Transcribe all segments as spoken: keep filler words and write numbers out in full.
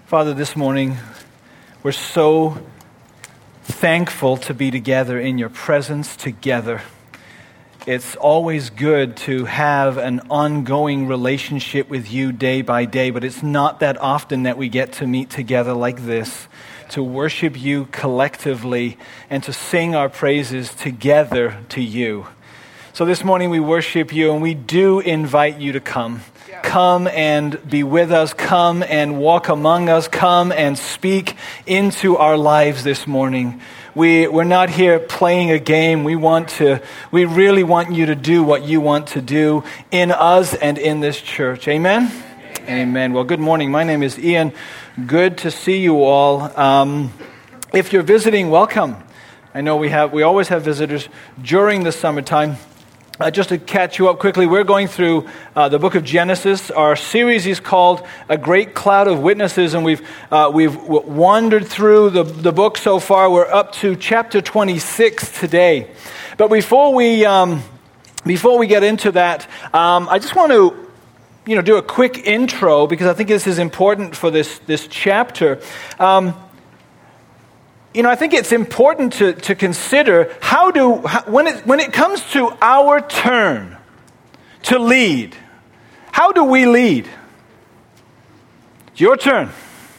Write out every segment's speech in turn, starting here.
Father, this morning, we're so thankful to be together in your presence together. It's always good to have an ongoing relationship with you day by day, but it's not that often that we get to meet together like this, to worship you collectively and to sing our praises together to you. So this morning we worship you and we do invite you to come. Come and be with us. Come and walk among us. Come and speak into our lives this morning. We, we're not here playing a game. We want to, we really want you to do what you want to do in us and in this church. Amen? Amen. Amen. Well, good morning. My name is Ian. Good to see you all. Um, if you're visiting, welcome. I know we have, we always have visitors during the summertime. Uh, just to catch you up quickly, we're going through uh, the book of Genesis. Our series is called A Great Cloud of Witnesses, and we've uh, we've wandered through the, the book so far. We're up to chapter twenty-six today. But before we um, before we get into that, um, I just want to you know do a quick intro because I think this is important for this this chapter. Um, You know, I think it's important to, to consider how do, how, when it when it comes to our turn to lead, how do we lead? It's your turn.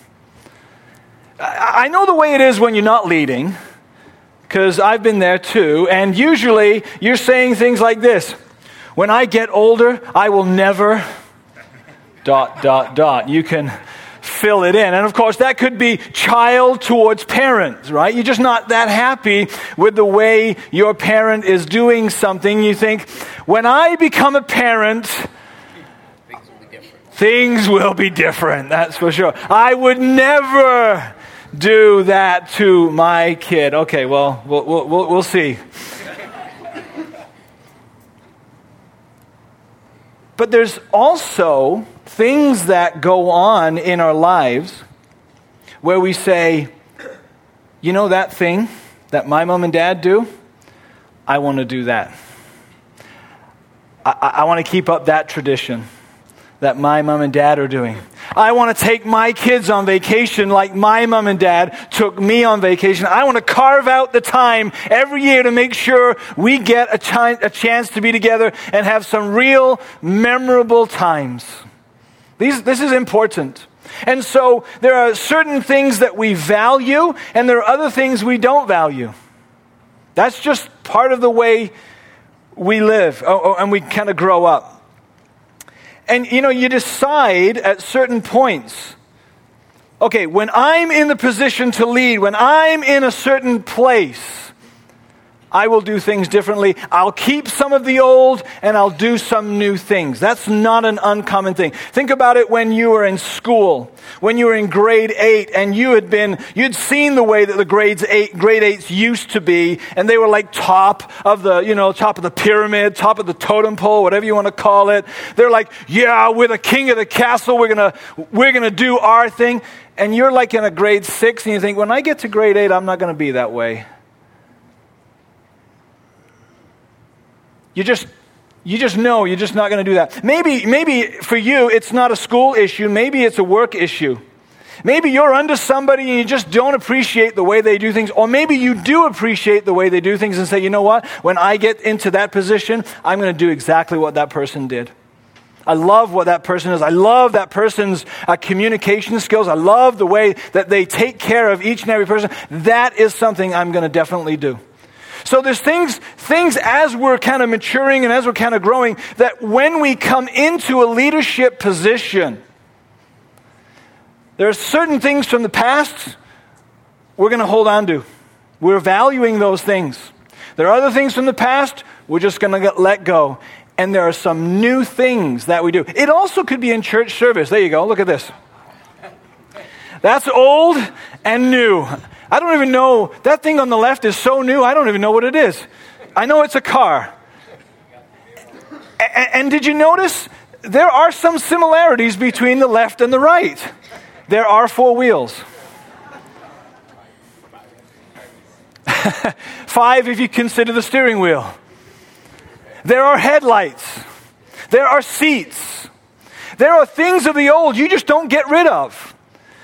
I, I know the way it is when you're not leading, because I've been there too, and usually you're saying things like this: when I get older, I will never, dot, dot, dot. You can fill it in. And of course, that could be child towards parent, right? You're just not that happy with the way your parent is doing something. You think, when I become a parent, things will be different. Things will be different, that's for sure. I would never do that to my kid. Okay, well, we'll, we'll, we'll see. But there's also things that go on in our lives where we say, you know that thing that my mom and dad do? I want to do that. I, I, I want to keep up that tradition that my mom and dad are doing. I want to take my kids on vacation like my mom and dad took me on vacation. I want to carve out the time every year to make sure we get a, ch- a chance to be together and have some real memorable times. These, this is important. And so there are certain things that we value and there are other things we don't value. That's just part of the way we live oh, oh, and we kind of grow up. And, you know, you decide at certain points, okay, when I'm in the position to lead, when I'm in a certain place, I will do things differently. I'll keep some of the old and I'll do some new things. That's not an uncommon thing. Think about it when you were in school, when you were in grade eight and you had been, you'd seen the way that the grades eight, grade eights used to be, and they were like top of the, you know, top of the pyramid, top of the totem pole, whatever you want to call it. They're like, yeah, we're the king of the castle. We're going to, we're going to do our thing. And you're like in a grade six and you think, when I get to grade eight, I'm not going to be that way. You just, you just know you're just not going to do that. Maybe, maybe for you, it's not a school issue. Maybe it's a work issue. Maybe you're under somebody and you just don't appreciate the way they do things. Or maybe you do appreciate the way they do things and say, you know what? When I get into that position, I'm going to do exactly what that person did. I love what that person is. I love that person's uh, communication skills. I love the way that they take care of each and every person. That is something I'm going to definitely do. So there's things, things as we're kind of maturing and as we're kind of growing, that when we come into a leadership position, there are certain things from the past we're going to hold on to. We're valuing those things. There are other things from the past we're just going to let go. And there are some new things that we do. It also could be in church service. There you go. Look at this. That's old and new. I don't even know, that thing on the left is so new, I don't even know what it is. I know it's a car. And, and did you notice, there are some similarities between the left and the right. There are four wheels. Five if you consider the steering wheel. There are headlights. There are seats. There are things of the old you just don't get rid of.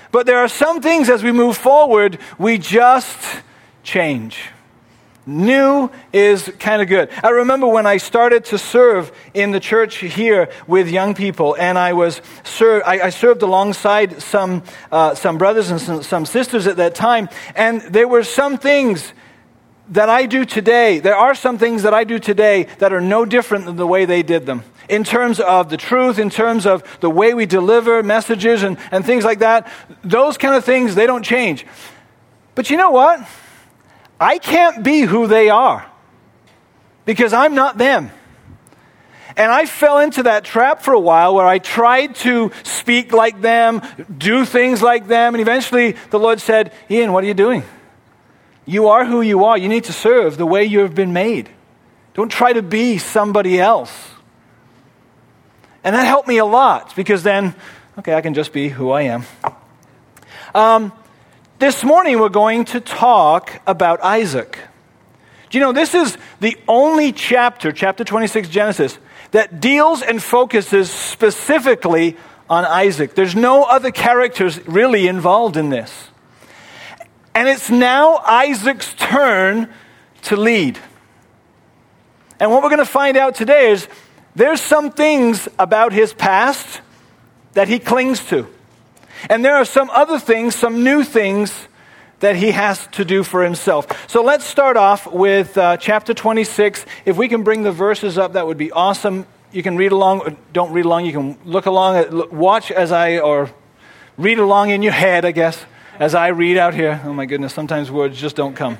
But there are some things as we move forward, we just change. New is kind of good. I remember when I started to serve in the church here with young people, and I was served. I, I served alongside some uh, some brothers and some, some sisters at that time, and there were some things that I do today. There are some things that I do today that are no different than the way they did them. In terms of the truth, in terms of the way we deliver messages and, and things like that, those kind of things, they don't change. But you know what? I can't be who they are because I'm not them. And I fell into that trap for a while where I tried to speak like them, do things like them, and eventually the Lord said, Ian, what are you doing? You are who you are. You need to serve the way you have been made. Don't try to be somebody else. And that helped me a lot because then, okay, I can just be who I am. Um, this morning we're going to talk about Isaac. Do you know, this is the only chapter, chapter twenty-six, Genesis, that deals and focuses specifically on Isaac. There's no other characters really involved in this. And it's now Isaac's turn to lead. And what we're going to find out today is there's some things about his past that he clings to. And there are some other things, some new things that he has to do for himself. So let's start off with uh, chapter twenty-six. If we can bring the verses up, that would be awesome. You can read along, don't read along, you can look along, watch as I, or read along in your head, I guess, as I read out here. Oh my goodness, sometimes words just don't come.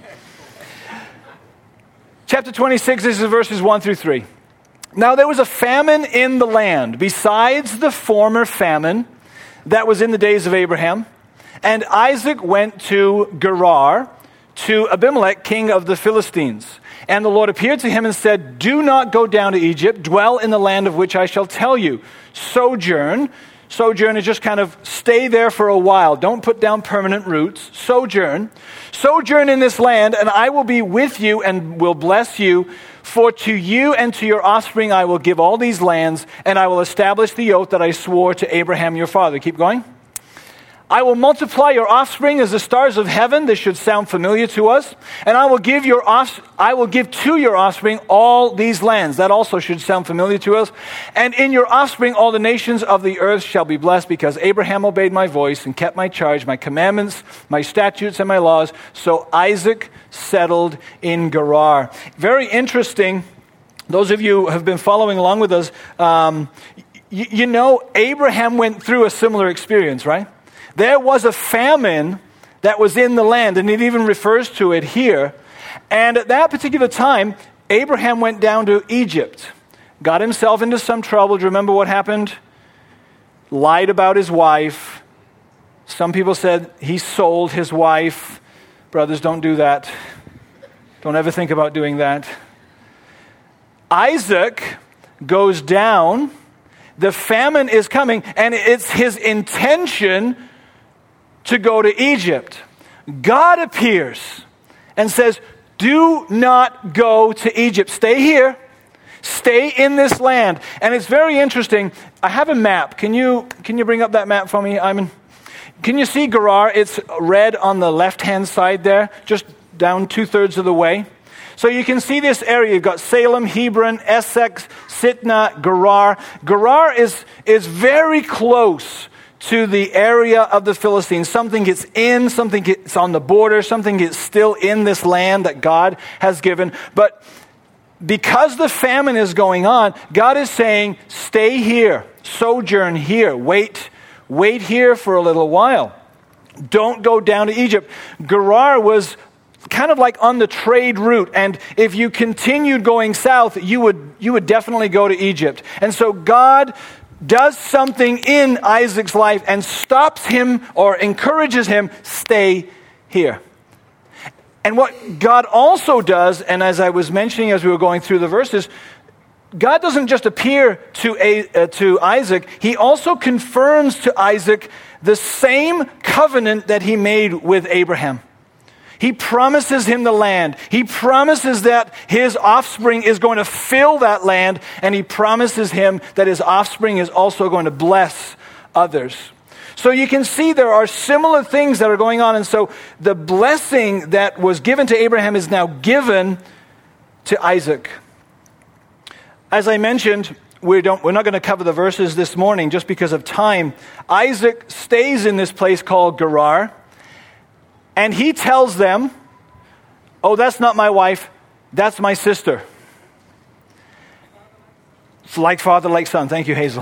Chapter twenty-six, this is verses one through three. Now there was a famine in the land, besides the former famine that was in the days of Abraham. And Isaac went to Gerar, to Abimelech, king of the Philistines. And the Lord appeared to him and said, do not go down to Egypt, dwell in the land of which I shall tell you. Sojourn. Sojourn is just kind of stay there for a while. Don't put down permanent roots. Sojourn. Sojourn in this land, and I will be with you and will bless you. For to you and to your offspring I will give all these lands, and I will establish the oath that I swore to Abraham your father. Keep going. I will multiply your offspring as the stars of heaven. This should sound familiar to us. And I will give your off, I will give to your offspring all these lands. That also should sound familiar to us. And in your offspring all the nations of the earth shall be blessed, because Abraham obeyed my voice and kept my charge, my commandments, my statutes, and my laws. So Isaac settled in Gerar. Very interesting. Those of you who have been following along with us, um, you, you know Abraham went through a similar experience, right? There was a famine that was in the land, and it even refers to it here. And at that particular time, Abraham went down to Egypt, got himself into some trouble. Do you remember what happened? Lied about his wife. Some people said he sold his wife. Brothers, don't do that. Don't ever think about doing that. Isaac goes down. The famine is coming, and it's his intention to go to Egypt. God appears and says, do not go to Egypt. Stay here. Stay in this land. And it's very interesting. I have a map. Can you can you bring up that map for me, Iman? Can you see Gerar? It's red on the left-hand side there, just down two-thirds of the way. So you can see this area. You've got Salem, Hebron, Essex, Sitnah, Gerar. Gerar is, is very close to the area of the Philistines. Something gets in, something gets on the border, something gets still in this land that God has given. But because the famine is going on, God is saying, stay here, sojourn here, wait, wait here for a little while. Don't go down to Egypt. Gerar was kind of like on the trade route, and if you continued going south, you would you would definitely go to Egypt. And so God does something in Isaac's life and stops him or encourages him, stay here. And what God also does, and as I was mentioning as we were going through the verses, God doesn't just appear to, a, uh, to Isaac, he also confirms to Isaac the same covenant that he made with Abraham. He promises him the land. He promises that his offspring is going to fill that land, and he promises him that his offspring is also going to bless others. So you can see there are similar things that are going on. And so the blessing that was given to Abraham is now given to Isaac. As I mentioned, we don't, we're not going to cover the verses this morning just because of time. Isaac stays in this place called Gerar, and he tells them, oh, that's not my wife, that's my sister. It's like father, like son. Thank you, Hazel.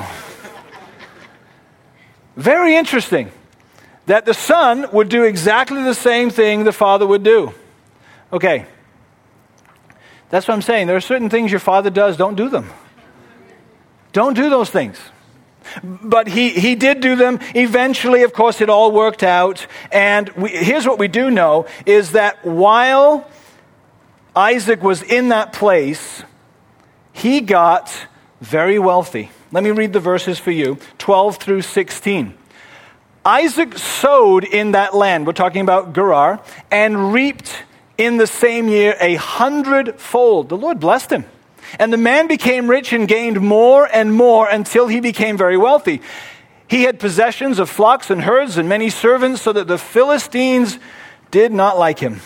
Very interesting that the son would do exactly the same thing the father would do. Okay. That's what I'm saying. There are certain things your father does, don't do them. Don't do those things. But he, he did do them. Eventually, of course, it all worked out. And we, here's what we do know, is that while Isaac was in that place, he got very wealthy. Let me read the verses for you, twelve through sixteen. Isaac sowed in that land, we're talking about Gerar, and reaped in the same year a hundredfold. The Lord blessed him. And the man became rich and gained more and more until he became very wealthy. He had possessions of flocks and herds and many servants, so that the Philistines did not like him.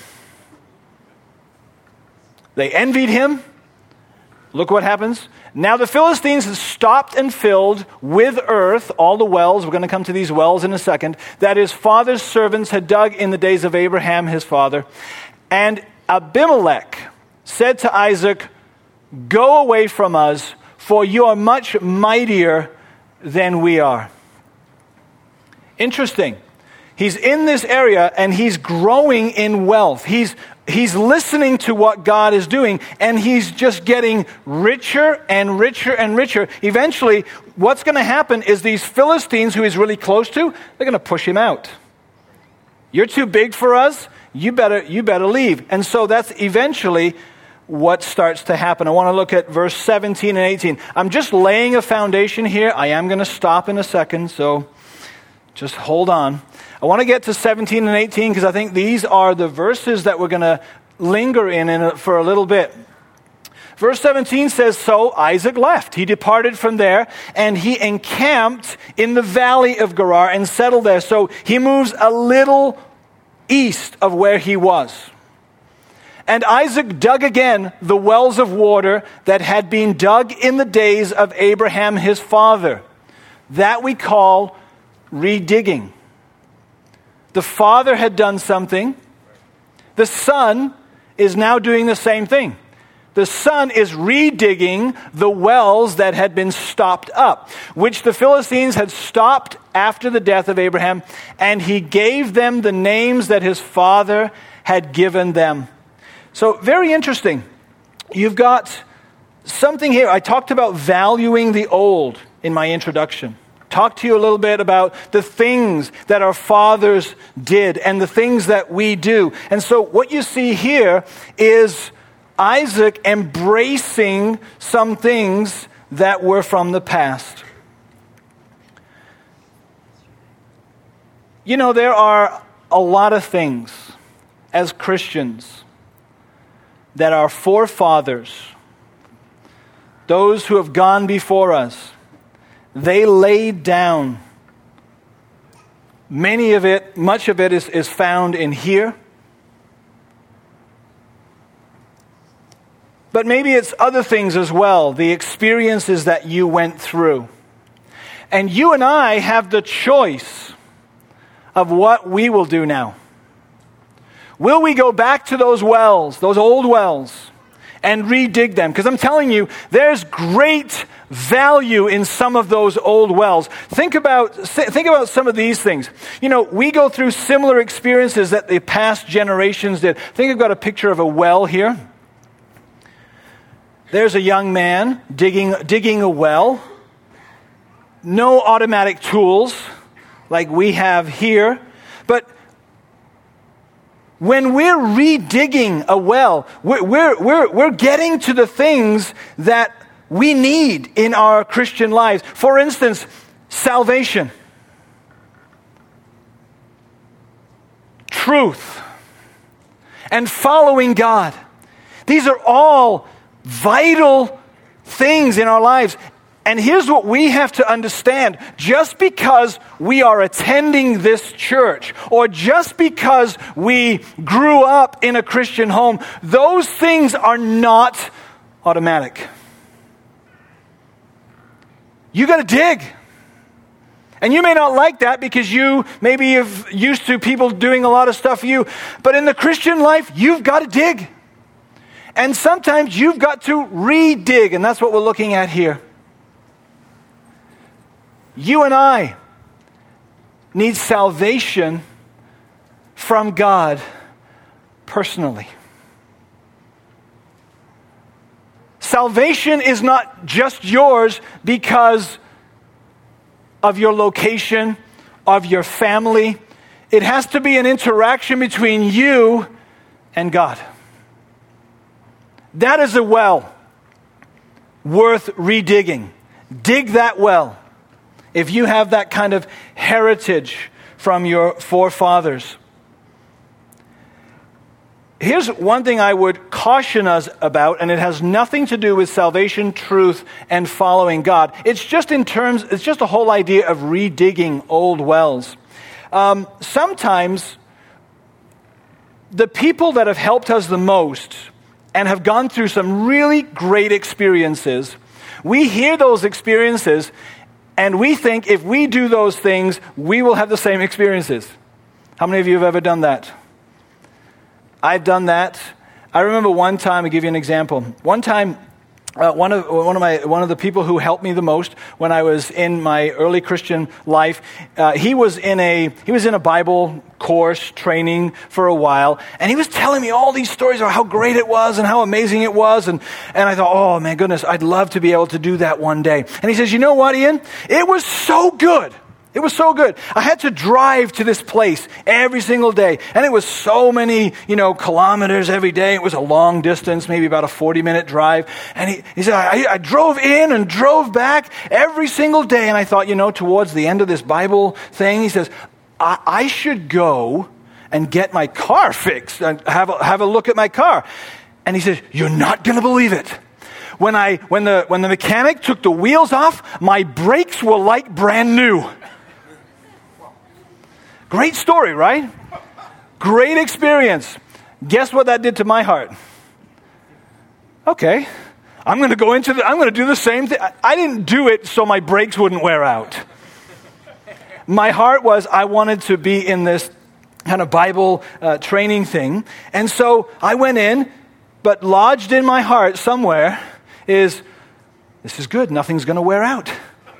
They envied him. Look what happens. Now the Philistines had stopped and filled with earth all the wells. We're going to come to these wells in a second. That his father's servants had dug in the days of Abraham, his father. And Abimelech said to Isaac, go away from us, for you are much mightier than we are. Interesting. He's in this area and he's growing in wealth. He's He's listening to what God is doing, and he's just getting richer and richer and richer. Eventually, what's going to happen is these Philistines who he's really close to, they're going to push him out. You're too big for us. You better, you better leave. And so that's eventually what starts to happen. I want to look at verse seventeen and eighteen. I'm just laying a foundation here. I am going to stop in a second, so just hold on. I want to get to seventeen and eighteen because I think these are the verses that we're going to linger in, in for a little bit. Verse seventeen says, so Isaac left. He departed from there, and he encamped in the valley of Gerar and settled there. So he moves a little east of where he was. And Isaac dug again the wells of water that had been dug in the days of Abraham his father. That we call redigging. The father had done something. The son is now doing the same thing. The son is redigging the wells that had been stopped up, which the Philistines had stopped after the death of Abraham, and he gave them the names that his father had given them. So very interesting. You've got something here. I talked about valuing the old in my introduction. Talk to you a little bit about the things that our fathers did and the things that we do. And so what you see here is Isaac embracing some things that were from the past. You know, there are a lot of things as Christians that our forefathers, those who have gone before us, they laid down. Many of it, much of it is, is found in here. But maybe it's other things as well, the experiences that you went through. And you and I have the choice of what we will do now. Will we go back to those wells, those old wells, and redig them? Because I'm telling you, there's great value in some of those old wells. Think about think about some of these things. You know, we go through similar experiences that the past generations did. I think I've got a picture of a well here. There's a young man digging digging a well. No automatic tools like we have here. But when we're redigging a well, we're, we're, we're, we're getting to the things that we need in our Christian lives. For instance, salvation, truth, and following God. These are all vital things in our lives. And here's what we have to understand. Just because we are attending this church, or just because we grew up in a Christian home, those things are not automatic. You got to dig. And you may not like that because you maybe have used to people doing a lot of stuff for you. But in the Christian life, you've got to dig. And sometimes you've got to re-dig. And that's what we're looking at here. You and I need salvation from God personally. Salvation is not just yours because of your location, of your family. It has to be an interaction between you and God. That is a well worth redigging. Dig that well. If you have that kind of heritage from your forefathers. Here's one thing I would caution us about, and it has nothing to do with salvation, truth, and following God. It's just in terms, it's just a whole idea of redigging old wells. Um, sometimes the people that have helped us the most and have gone through some really great experiences, we hear those experiences and we think if we do those things, we will have the same experiences. How many of you have ever done that? I've done that. I remember one time, I'll give you an example. One time, uh, one of one of my one of the people who helped me the most when I was in my early Christian life, uh, he was in a he was in a Bible course training for a while, and he was telling me all these stories about how great it was and how amazing it was, and and I thought, oh my goodness, I'd love to be able to do that one day. And he says, you know what, Ian? It was so good. It was so good. I had to drive to this place every single day. And it was so many, you know, kilometers every day. It was a long distance, maybe about a forty-minute drive. And he, he said, I, I drove in and drove back every single day. And I thought, you know, towards the end of this Bible thing, he says, I, I should go and get my car fixed and have a, have a look at my car. And he says, you're not going to believe it. When I when the when the mechanic took the wheels off, my brakes were like brand new. Great story, right? Great experience. Guess what that did to my heart? Okay, I'm going to go into the, I'm going to do the same thing. I, I didn't do it so my brakes wouldn't wear out. My heart was I wanted to be in this kind of Bible uh, training thing. And so I went in, but lodged in my heart somewhere is, this is good. Nothing's going to wear out.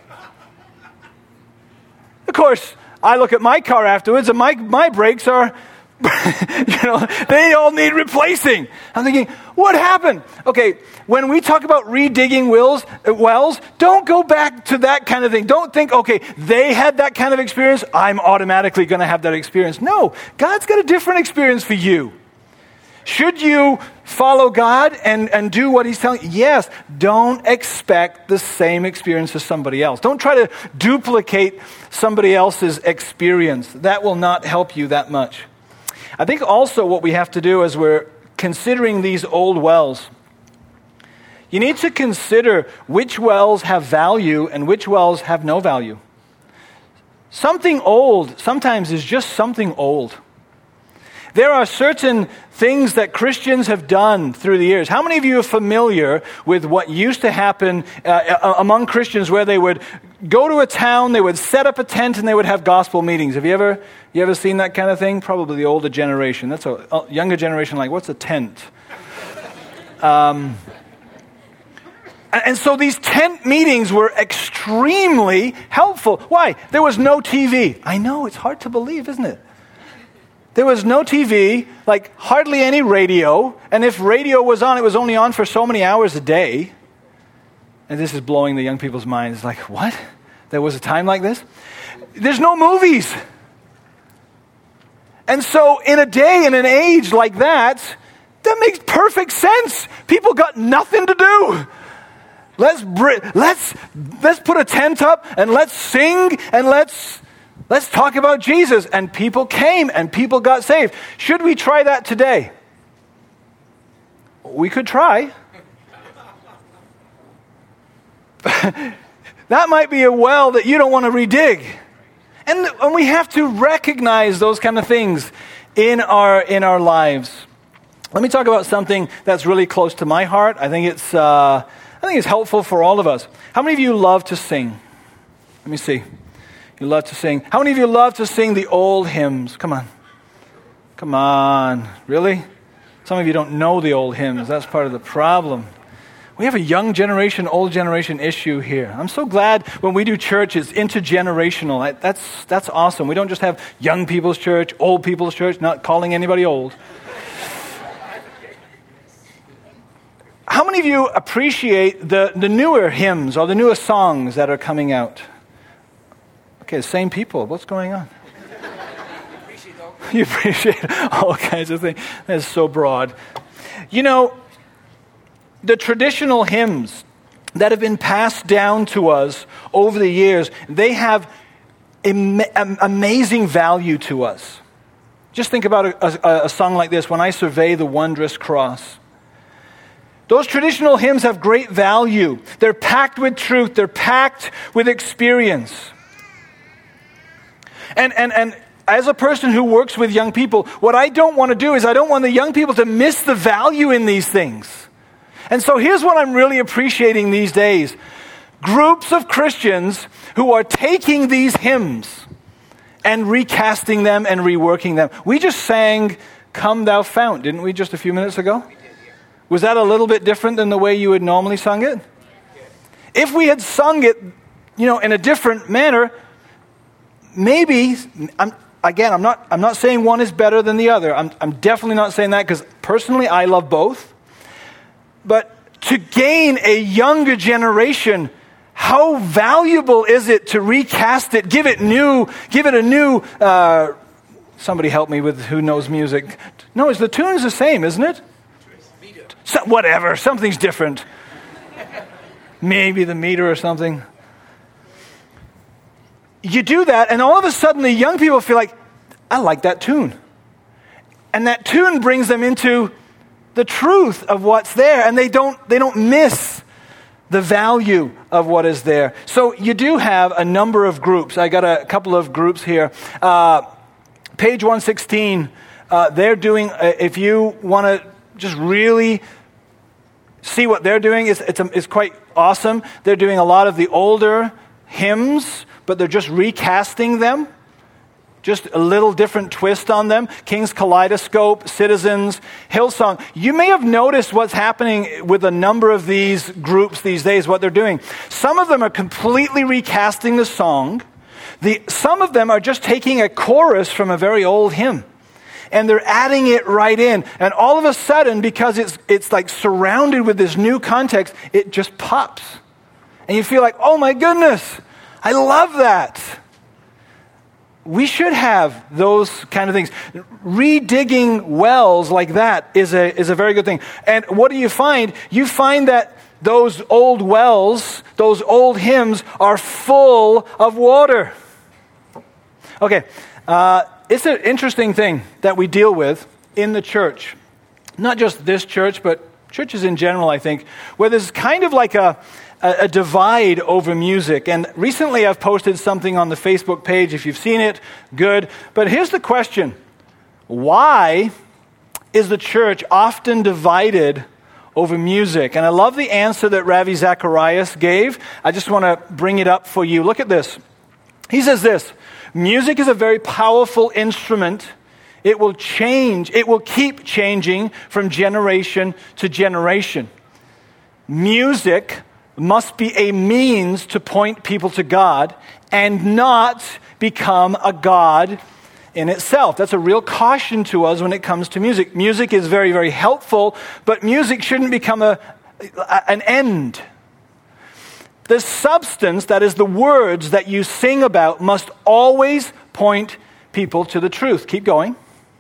Of course, I look at my car afterwards, and my my brakes are, you know, they all need replacing. I'm thinking, what happened? Okay, when we talk about redigging wells, wells, don't go back to that kind of thing. Don't think, okay, they had that kind of experience, I'm automatically going to have that experience. No, God's got a different experience for you. Should you follow God and, and do what he's telling you? Yes. Don't expect the same experience as somebody else. Don't try to duplicate somebody else's experience. That will not help you that much. I think also what we have to do as we're considering these old wells, you need to consider which wells have value and which wells have no value. Something old sometimes is just something old. There are certain things that Christians have done through the years. How many of you are familiar with what used to happen uh, among Christians where they would go to a town, they would set up a tent, and they would have gospel meetings? Have you ever you ever seen that kind of thing? Probably the older generation. That's a, a younger generation like, what's a tent? Um, and, and so these tent meetings were extremely helpful. Why? There was no T V. I know, it's hard to believe, isn't it? There was no T V, like hardly any radio, and if radio was on, it was only on for so many hours a day. And this is blowing the young people's minds, like, what? There was a time like this? There's no movies. And so in a day, in an age like that, that makes perfect sense. People got nothing to do. Let's let's let's put a tent up and let's sing and let's Let's talk about Jesus. And people came and people got saved. Should we try that today? We could try. That might be a well that you don't want to redig. And, and we have to recognize those kind of things in our in our lives. Let me talk about something that's really close to my heart. I think it's uh, I think it's helpful for all of us. How many of you love to sing? Let me see. You love to sing. How many of you love to sing the old hymns? Come on. Come on. Really? Some of you don't know the old hymns. That's part of the problem. We have a young generation, old generation issue here. I'm so glad when we do church, it's intergenerational. That's, that's awesome. We don't just have young people's church, old people's church, not calling anybody old. How many of you appreciate the, the newer hymns or the newer songs that are coming out? Okay, same people. What's going on? You appreciate all kinds of things. That's so broad. You know, the traditional hymns that have been passed down to us over the years, they have am- amazing value to us. Just think about a, a, a song like this, When I Survey the Wondrous Cross. Those traditional hymns have great value. They're packed with truth. They're packed with experience. And, and, and as a person who works with young people, what I don't want to do is I don't want the young people to miss the value in these things. And so here's what I'm really appreciating these days. Groups of Christians who are taking these hymns and recasting them and reworking them. We just sang Come Thou Fount, didn't we, just a few minutes ago? We did, yeah. Was that a little bit different than the way you would normally sung it? Yeah. If we had sung it, you know, in a different manner, maybe, I'm, again, I'm not, I'm not saying one is better than the other. I'm, I'm definitely not saying that because personally I love both. But to gain a younger generation, how valuable is it to recast it, give it new, give it a new, uh, somebody help me with who knows music. No, it's the tune's the same, isn't it? So, whatever, something's different. Maybe the meter or something. You do that, and all of a sudden the young people feel like, I like that tune. And that tune brings them into the truth of what's there, and they don't they don't miss the value of what is there. So you do have a number of groups. I got a couple of groups here. Uh, page one sixteen, uh, they're doing, uh, if you want to just really see what they're doing, it's, it's, it's quite awesome. They're doing a lot of the older hymns, but they're just recasting them. Just a little different twist on them. King's Kaleidoscope, Citizens, Hillsong. You may have noticed what's happening with a number of these groups these days, what they're doing. Some of them are completely recasting the song. The, some of them are just taking a chorus from a very old hymn. And they're adding it right in. And all of a sudden, because it's it's like surrounded with this new context, it just pops. And you feel like, oh my goodness, I love that. We should have those kind of things. Redigging wells like that is a is a very good thing. And what do you find? You find that those old wells, those old hymns are full of water. Okay, uh, it's an interesting thing that we deal with in the church. Not just this church, but churches in general, I think, where there's kind of like a a divide over music. And recently I've posted something on the Facebook page. If you've seen it, good. But here's the question. Why is the church often divided over music? And I love the answer that Ravi Zacharias gave. I just want to bring it up for you. Look at this. He says this, music is a very powerful instrument. It will change, it will keep changing from generation to generation. Music must be a means to point people to God and not become a God in itself. That's a real caution to us when it comes to music. Music is very, very helpful, but music shouldn't become a, a an end. The substance, that is the words that you sing about, must always point people to the truth. Keep going.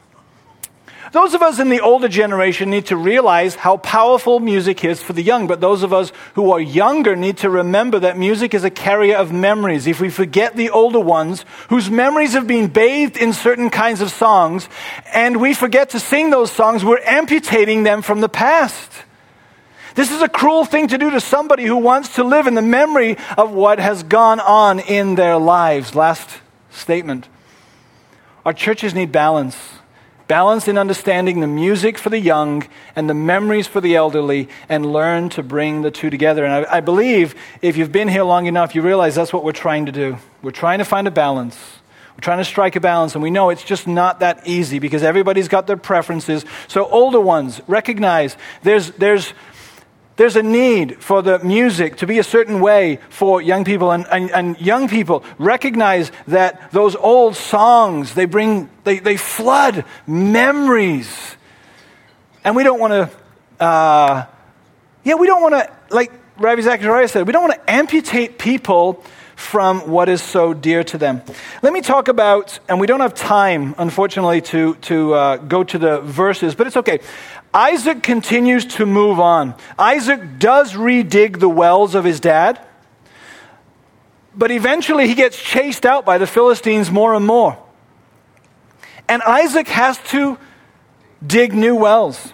Those of us in the older generation need to realize how powerful music is for the young, but those of us who are younger need to remember that music is a carrier of memories. If we forget the older ones, whose memories have been bathed in certain kinds of songs, and we forget to sing those songs, we're amputating them from the past. This is a cruel thing to do to somebody who wants to live in the memory of what has gone on in their lives. Last statement. Our churches need balance. Balance in understanding the music for the young and the memories for the elderly, and learn to bring the two together. And I, I believe if you've been here long enough, you realize that's what we're trying to do. We're trying to find a balance. We're trying to strike a balance, and we know it's just not that easy because everybody's got their preferences. So older ones, recognize there's there's there's a need for the music to be a certain way for young people, and, and, and young people recognize that those old songs, they bring they, they flood memories. And we don't want to uh, yeah, we don't want to, like Ravi Zacharias said, we don't want to amputate people from what is so dear to them. Let me talk about, and we don't have time, unfortunately, to, to uh, go to the verses, but it's okay. Isaac continues to move on. Isaac does redig the wells of his dad, but eventually he gets chased out by the Philistines more and more. And Isaac has to dig new wells.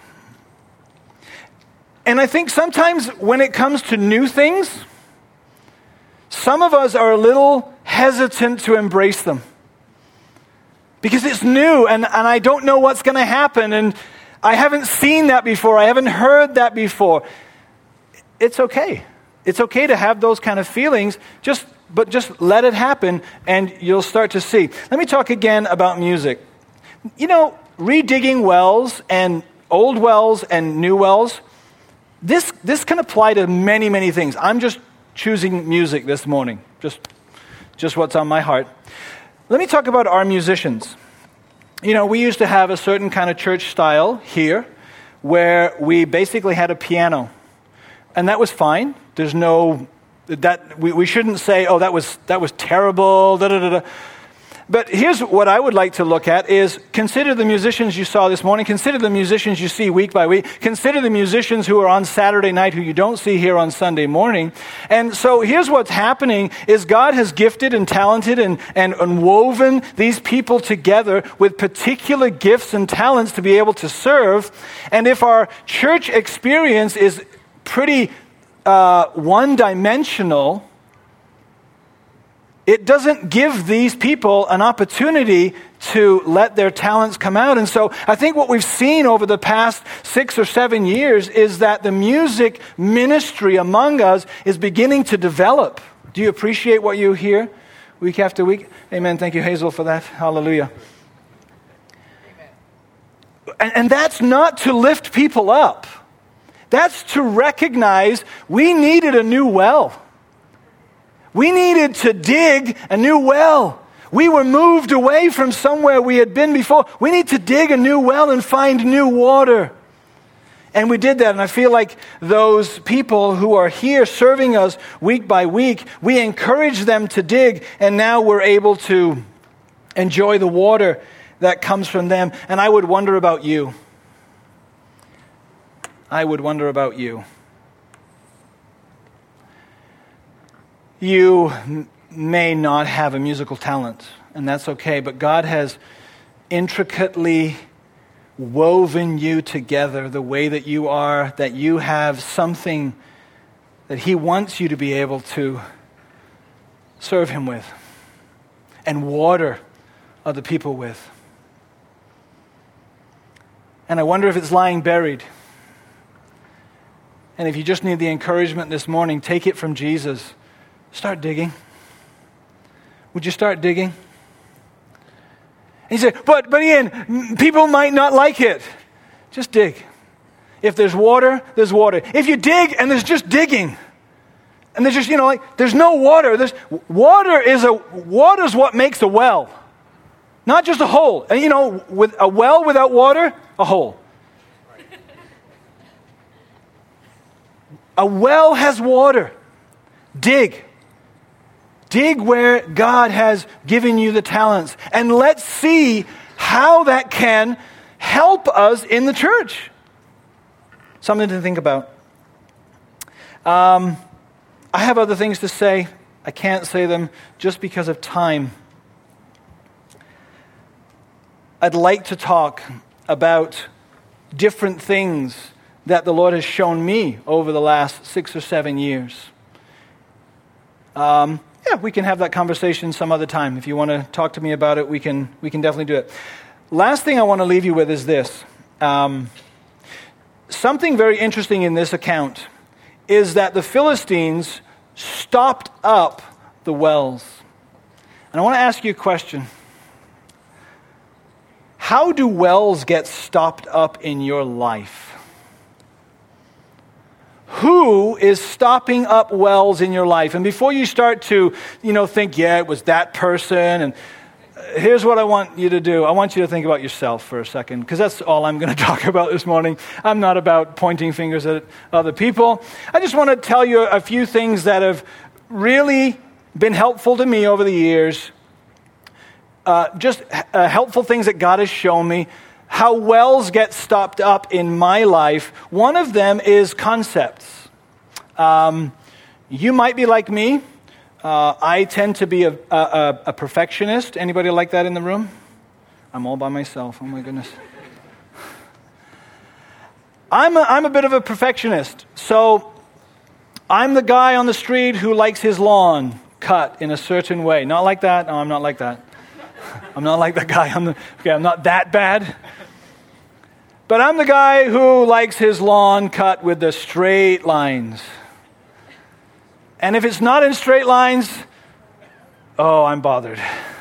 And I think sometimes when it comes to new things, some of us are a little hesitant to embrace them because it's new and, and I don't know what's going to happen, and I haven't seen that before. I haven't heard that before. It's okay. It's okay to have those kind of feelings, just but just let it happen and you'll start to see. Let me talk again about music. You know, redigging wells and old wells and new wells, this this can apply to many, many things. I'm just choosing music this morning, just, just what's on my heart. Let me talk about our musicians. You know, we used to have a certain kind of church style here where we basically had a piano. And that was fine. There's no, that we, we shouldn't say, oh, that was that was terrible, da da da da. But here's what I would like to look at is consider the musicians you saw this morning. Consider the musicians you see week by week. Consider the musicians who are on Saturday night who you don't see here on Sunday morning. And so here's what's happening is God has gifted and talented and, and, and woven these people together with particular gifts and talents to be able to serve. And if our church experience is pretty uh, one-dimensional, it doesn't give these people an opportunity to let their talents come out. And so I think what we've seen over the past six or seven years is that the music ministry among us is beginning to develop. Do you appreciate what you hear week after week? Amen. Thank you, Hazel, for that. Hallelujah. Amen. And, and that's not to lift people up. That's to recognize we needed a new well. We needed to dig a new well. We were moved away from somewhere we had been before. We need to dig a new well and find new water. And we did that, and I feel like those people who are here serving us week by week, we encourage them to dig, and now we're able to enjoy the water that comes from them. And I would wonder about you. I would wonder about you. You m- may not have a musical talent, and that's okay, but God has intricately woven you together the way that you are, that you have something that He wants you to be able to serve Him with and water other people with. And I wonder if it's lying buried. And if you just need the encouragement this morning, take it from Jesus. Start digging. Would you start digging? And he said, but, but Ian, people might not like it. Just dig. If there's water, there's water. If you dig and there's just digging, and there's just, you know, like, there's no water. There's, water is a, water's what makes a well. Not just a hole. And you know, with a well without water, a hole. A well has water. Dig. Dig where God has given you the talents. And let's see how that can help us in the church. Something to think about. Um, I have other things to say. I can't say them just because of time. I'd like to talk about different things that the Lord has shown me over the last six or seven years. Um, yeah, we can have that conversation some other time. If you want to talk to me about it, we can we can definitely do it. Last thing I want to leave you with is this. Um, something very interesting in this account is that the Philistines stopped up the wells. And I want to ask you a question. How do wells get stopped up in your life? Who is stopping up wells in your life? And before you start to, you know, think, yeah, it was that person, and here's what I want you to do. I want you to think about yourself for a second, because that's all I'm going to talk about this morning. I'm not about pointing fingers at other people. I just want to tell you a few things that have really been helpful to me over the years. Uh, just uh, helpful things that God has shown me. How wells get stopped up in my life. One of them is concepts. Um, you might be like me. Uh, I tend to be a, a, a perfectionist. Anybody like that in the room? I'm all by myself. Oh my goodness. I'm a, I'm a bit of a perfectionist. So I'm the guy on the street who likes his lawn cut in a certain way. Not like that. No, I'm not like that. I'm not like that guy. I'm the, okay, I'm not that bad. But I'm the guy who likes his lawn cut with the straight lines. And if it's not in straight lines, oh, I'm bothered.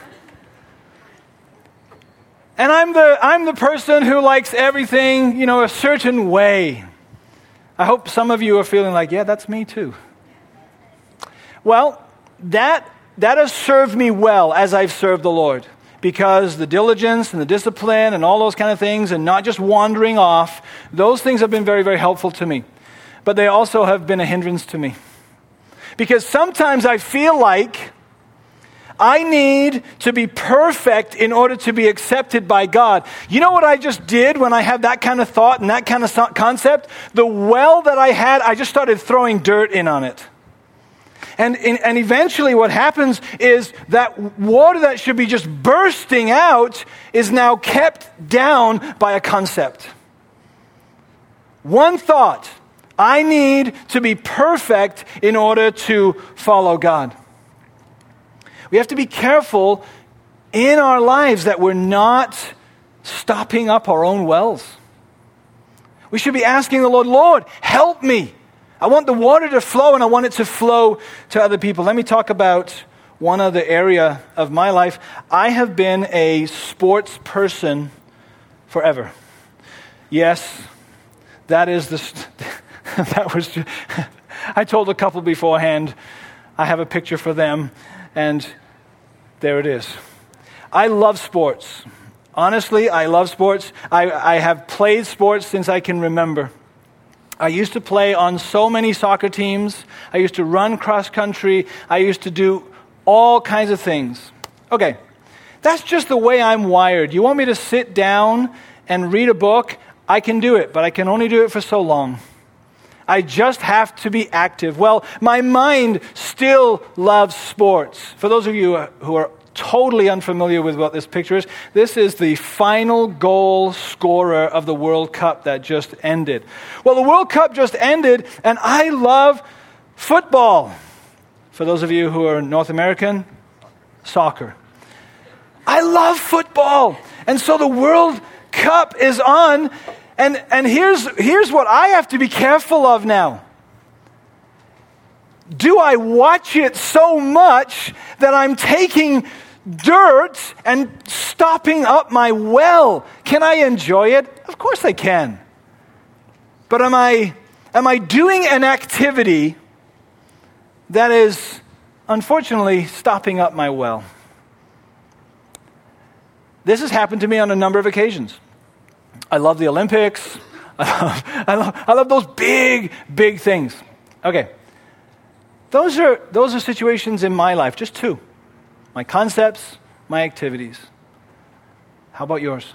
And I'm the I'm the person who likes everything, you know, a certain way. I hope some of you are feeling like, yeah, that's me too. Well, that that has served me well as I've served the Lord. Because the diligence and the discipline and all those kind of things, and not just wandering off, those things have been very, very helpful to me. But they also have been a hindrance to me. Because sometimes I feel like I need to be perfect in order to be accepted by God. You know what I just did when I had that kind of thought and that kind of concept? The well that I had, I just started throwing dirt in on it. And, and eventually what happens is that water that should be just bursting out is now kept down by a concept. One thought, I need to be perfect in order to follow God. We have to be careful in our lives that we're not stopping up our own wells. We should be asking the Lord, Lord, help me. I want the water to flow, and I want it to flow to other people. Let me talk about one other area of my life. I have been a sports person forever. Yes, that is the... that was... Just, I told a couple beforehand, I have a picture for them, and there it is. I love sports. Honestly, I love sports. I, I have played sports since I can remember. I used to play on so many soccer teams. I used to run cross country. I used to do all kinds of things. Okay, that's just the way I'm wired. You want me to sit down and read a book? I can do it, but I can only do it for so long. I just have to be active. Well, my mind still loves sports. For those of you who are totally unfamiliar with what this picture is, this is the final goal scorer of the World Cup that just ended. Well, the World Cup just ended, and I love football. For those of you who are North American, soccer. I love football. And so the World Cup is on, and, and here's, here's what I have to be careful of now. Do I watch it so much that I'm taking dirt and stopping up my well? Can I enjoy it? Of course I can. But am I am I doing an activity that is unfortunately stopping up my well? This has happened to me on a number of occasions. I love the Olympics. I love, I love, I love those big, big things. Okay. Those are those are situations in my life, just two. My concepts, my activities. How about yours?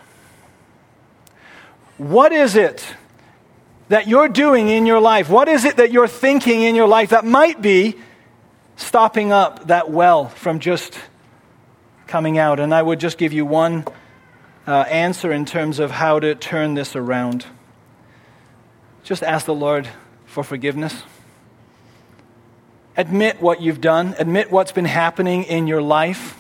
What is it that you're doing in your life? What is it that you're thinking in your life that might be stopping up that well from just coming out? And I would just give you one uh, answer in terms of how to turn this around. just ask the Lord for forgiveness. Admit what you've done. Admit what's been happening in your life.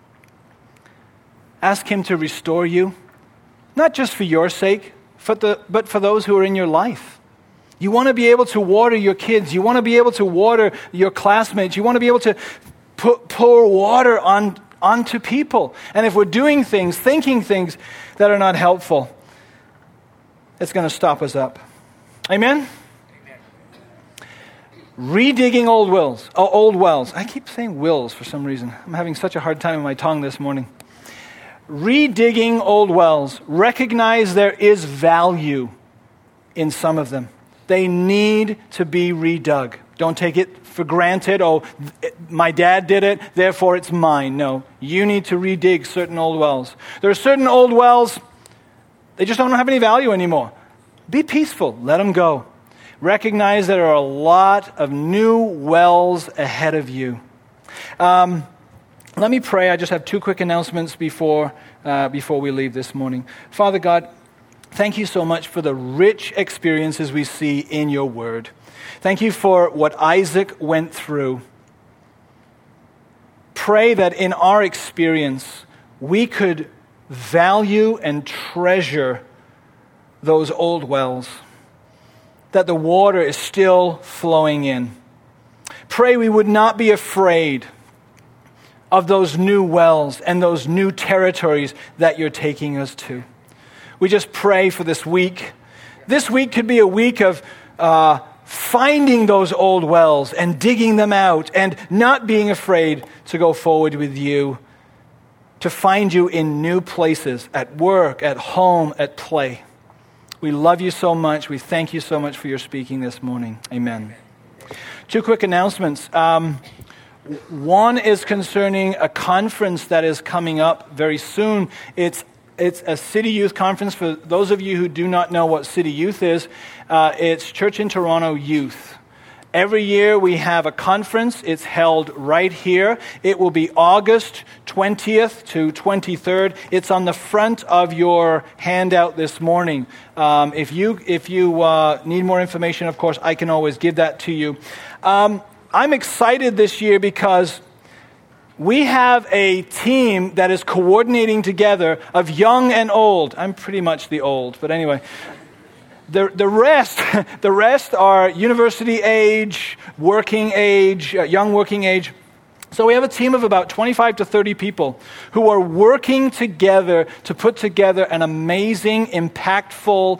Ask Him to restore you, not just for your sake, for the, but for those who are in your life. You want to be able to water your kids. You want to be able to water your classmates. You want to be able to put, pour water on, onto people. And if we're doing things, thinking things that are not helpful, it's going to stop us up. Amen? Redigging old wells. Oh, old wells. I keep saying wills for some reason. I'm having such a hard time with my tongue this morning. Redigging old wells. Recognize there is value in some of them. They need to be redug. Don't take it for granted. Oh, my dad did it, therefore it's mine. No, you need to redig certain old wells. There are certain old wells, they just don't have any value anymore. Be peaceful. Let them go. Recognize there are a lot of new wells ahead of you. Um, let me pray. I just have two quick announcements before uh, before we leave this morning. Father God, thank you so much for the rich experiences we see in your word. Thank you for what Isaac went through. Pray that in our experience, we could value and treasure those old wells, that the water is still flowing in. Pray we would not be afraid of those new wells and those new territories that you're taking us to. We just pray for this week. This week could be a week of uh, finding those old wells and digging them out and not being afraid to go forward with you, to find you in new places, at work, at home, at play. We love you so much. We thank you so much for your speaking this morning. Amen. Two quick announcements. Um, one is concerning a conference that is coming up very soon. It's It's a City Youth Conference. For those of you who do not know what City Youth is, uh, it's Church in Toronto Youth. Every year we have a conference. It's held right here. It will be August twentieth to twenty-third. It's on the front of your handout this morning. Um, if you if you uh, need more information, of course, I can always give that to you. Um, I'm excited this year because we have a team that is coordinating together of young and old. I'm pretty much the old, but anyway. The the rest, the rest are university age, working age, uh, young working age. So we have a team of about twenty-five to thirty people who are working together to put together an amazing, impactful,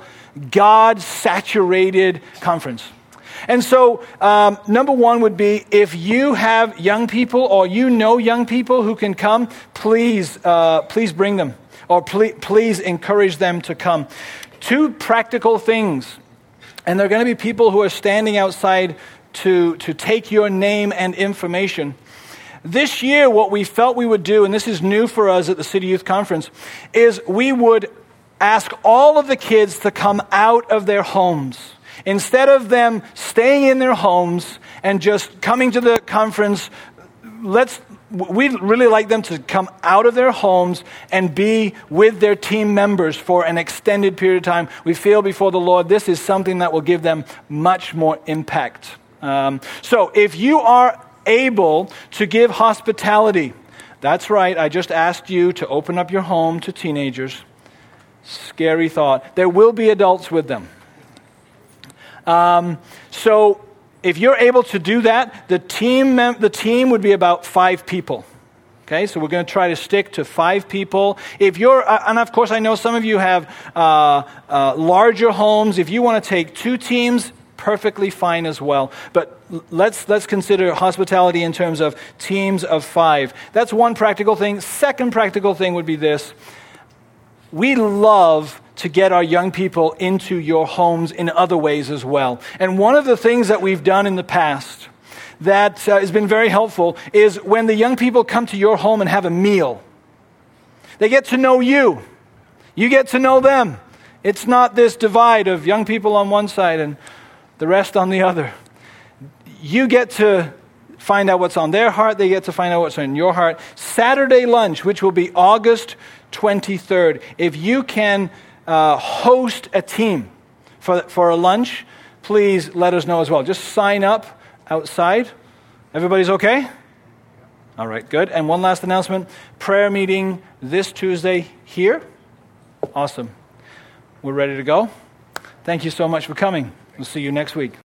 God-saturated conference. And so, um, number one would be, if you have young people or you know young people who can come, please, uh, please bring them, or please, please encourage them to come. Two practical things, and there are going to be people who are standing outside to, to take your name and information. This year, what we felt we would do, and this is new for us at the City Youth Conference, is we would ask all of the kids to come out of their homes. Instead of them staying in their homes and just coming to the conference, let's we'd really like them to come out of their homes and be with their team members for an extended period of time. We feel before the Lord this is something that will give them much more impact. Um, so if you are able to give hospitality, that's right, I just asked you to open up your home to teenagers. Scary thought. There will be adults with them. Um, so if you're able to do that, the team mem- the team would be about five people. Okay, so we're going to try to stick to five people. If you're, uh, and of course I know some of you have uh, uh, larger homes. If you want to take two teams, perfectly fine as well. But let's let's consider hospitality in terms of teams of five. That's one practical thing. Second practical thing would be this. We love to get our young people into your homes in other ways as well. And one of the things that we've done in the past that uh, has been very helpful is when the young people come to your home and have a meal, they get to know you. You get to know them. It's not this divide of young people on one side and the rest on the other. You get to find out what's on their heart. They get to find out what's on your heart. Saturday lunch, which will be August twenty-third. If you can uh, host a team for, for a lunch, please let us know as well. Just sign up outside. Everybody's okay? All right, good. And one last announcement. Prayer meeting this Tuesday here. Awesome. We're ready to go. Thank you so much for coming. We'll see you next week.